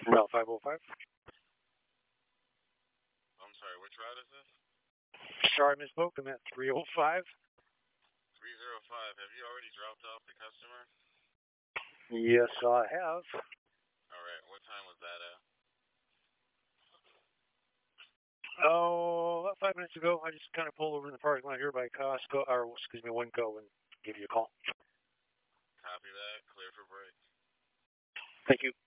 Route 505. I'm sorry, which route is this? Sorry, I misspoke. I'm at 305. 305. Have you already dropped off the customer? Yes, I have. Alright, what time was that at? Oh, about 5 minutes ago, I just kind of pulled over in the parking lot here by Costco, or excuse me, Winco, and gave you a call. Copy that. Clear for break. Thank you.